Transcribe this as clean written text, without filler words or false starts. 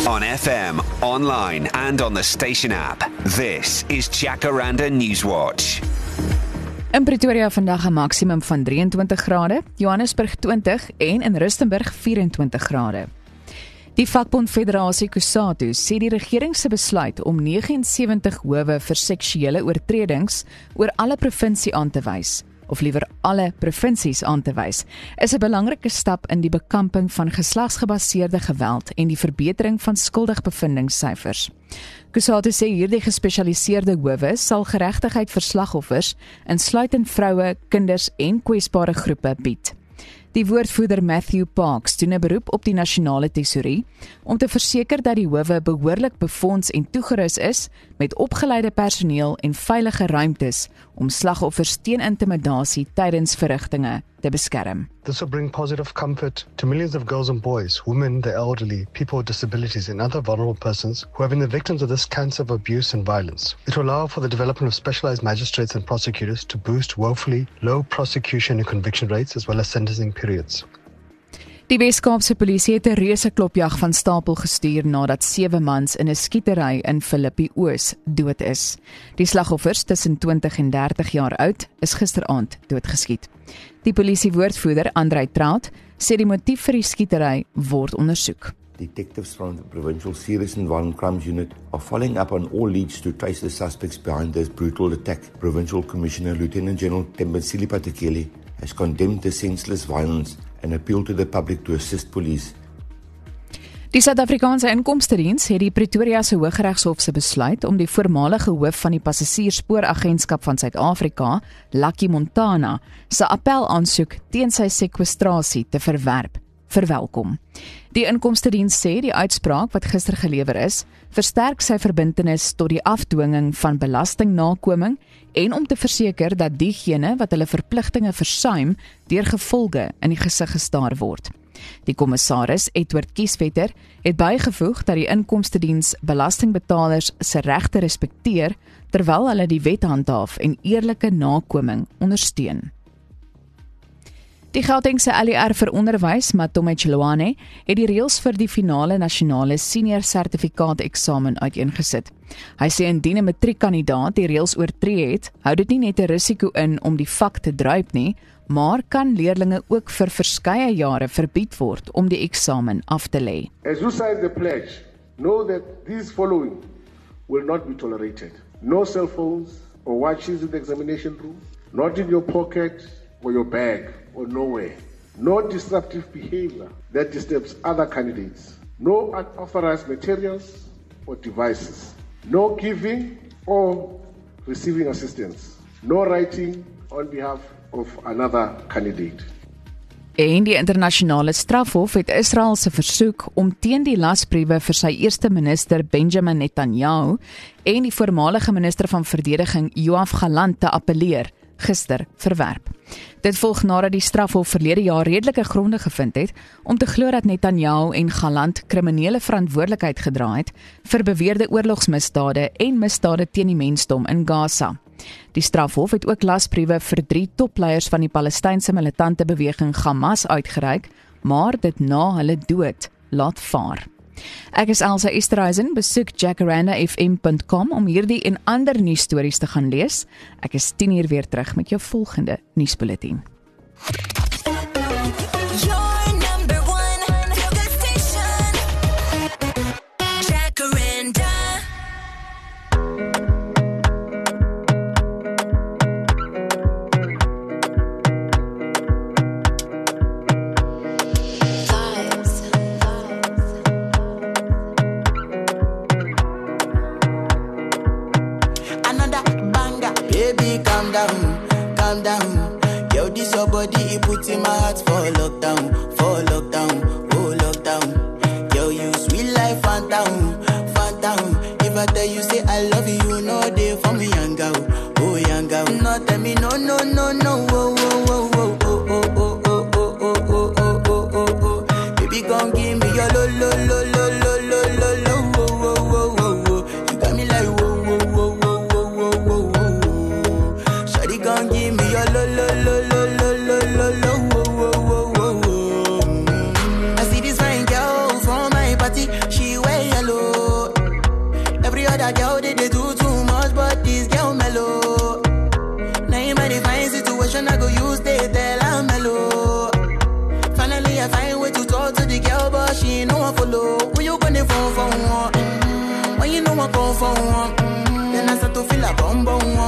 On FM, online and on the station app. This is Jacaranda Newswatch. In Pretoria vandag 'n maksimum van 23 grade, Johannesburg 20 en in Rustenburg 24 grade. Die vakbond Federasie Kusatu sê die regering se besluit om 79 howe vir seksuele oortredings oor alle provinsie aan te wys, of liewer alle provinsies aan te wys, is 'n belangrike stap in die bekamping van geslagsgebaseerde geweld en die verbetering van skuldigbevindingssyfers. Kusatu sê hierdie gespesialiseerde howe sal geregtigheid vir slagoffers, insluitend vroue, kinders en kwesbare groepe bied. Die woordvoerder Matthew Parks doen 'n beroep op die nasionale tesourie om te verseker dat die howe behoorlik befonds en toegerus is met opgeleide personeel en veilige ruimtes om slagoffers teen intimidasie tydens verrigtinge te beskerm. This will bring positive comfort to millions of girls and boys, women, the elderly, people with disabilities and other vulnerable persons who have been the victims of this cancer of abuse and violence. It will allow for the development of specialized magistrates and prosecutors to boost woefully low prosecution and conviction rates as well as sentencing periods. Die Weskaapse polisie het 'n reuse klopjag van stapel gestuur nadat 7 mans in 'n skietery in Philippi Oos dood is. Die slagoffers tussen 20 en 30 jaar oud is gisteraand doodgeskiet. Die polisiewoordvoerder Andrei Trout sê die motief vir die skietery word ondersoek. Detectives from the Provincial Serious and Violent Crimes Unit are following up on all leads to trace the suspects behind this brutal attack. Provincial Commissioner Lieutenant General Thembisile Patekile has condemned the senseless violence and appealed to the public to assist police. Die Suid-Afrikaanse Inkomstediens het die Pretoria se Hooggeregshof se besluit om die voormalige hoof van die Passasierspooragentskap van Suid-Afrika, Lucky Montana, se appelaansoek teen sy sekwestrasie te verwelkom. Die Inkomstediens sê die uitspraak wat gister gelewer is, versterk sy verbintenis tot die afdwinging van belastingnakoming en om te verseker dat diegene wat hulle verpligtinge versuim, deur gevolge in die gesig gestaar word. Die kommissaris, Edward Kieswetter, het bygevoeg dat die Inkomstediens belastingbetalers se regte respekteer, terwyl hulle die wet handhaaf en eerlike nakoming ondersteun. Die Gautengse LER vir onderwys, Matome Chilwane, het die reëls vir die finale nasionale senior sertifikaat eksamen uiteengesit. Hy sê indien 'n matriekkandidaat die reëls oortree het, hou dit nie net 'n risiko in om die vak te druip nie, maar kan leerlinge ook vir verskeie jare verbied word om die eksamen af te lê. As you sign the pledge, know that these following will not be tolerated. No cell phones or watches in the examination room, not in your pocket or your bag or nowhere. No disruptive behavior that disturbs other candidates. No unauthorized materials or devices. No giving or receiving assistance. No writing on behalf of another candidate. En die internasionale strafhof het Israel se versoek om teen die lasbriewe vir sy eerste minister Benjamin Netanyahu en die voormalige minister van verdediging Yoav Gallant te appeleer, gister verwerp. Dit volg nadat die strafhof verlede jaar redelike gronde gevind het om te glo dat Netanyahu en Gallant kriminele verantwoordelikheid gedra het vir beweerde oorlogsmisdade en misdade teen die mensdom in Gaza. Die strafhof het ook lasbriewe vir 3 topleiers van die Palestynse militante beweging Hamas uitgereik, maar dit na hulle dood laat vaar. Ek is Elsa Esterhuizen, besoek jacarandafm.com om hierdie en ander nuusstories te gaan lees. Ek is 10:00 weer terug met jou volgende nuusbulletin. Calm down. Yo, this your body, it puts in my heart for lockdown, oh lockdown. Yo, you sweet life, phantom. If I tell you say I love you, you know they for me, young girl, oh young girl. No, tell me no, oh. Baby, come give me your lo. You got me like whoa. Shawty, come give me your lo. I see this fine girl from my party, she wear yellow. other girl they do too much, but this girl mellow. Now in my divine situation, I go use they tell I'm mellow. Finally, I find way to talk to the girl, but she ain't no one follow. When you gonna phone for one? When you know I call for one? Then I start to feel a bum bum.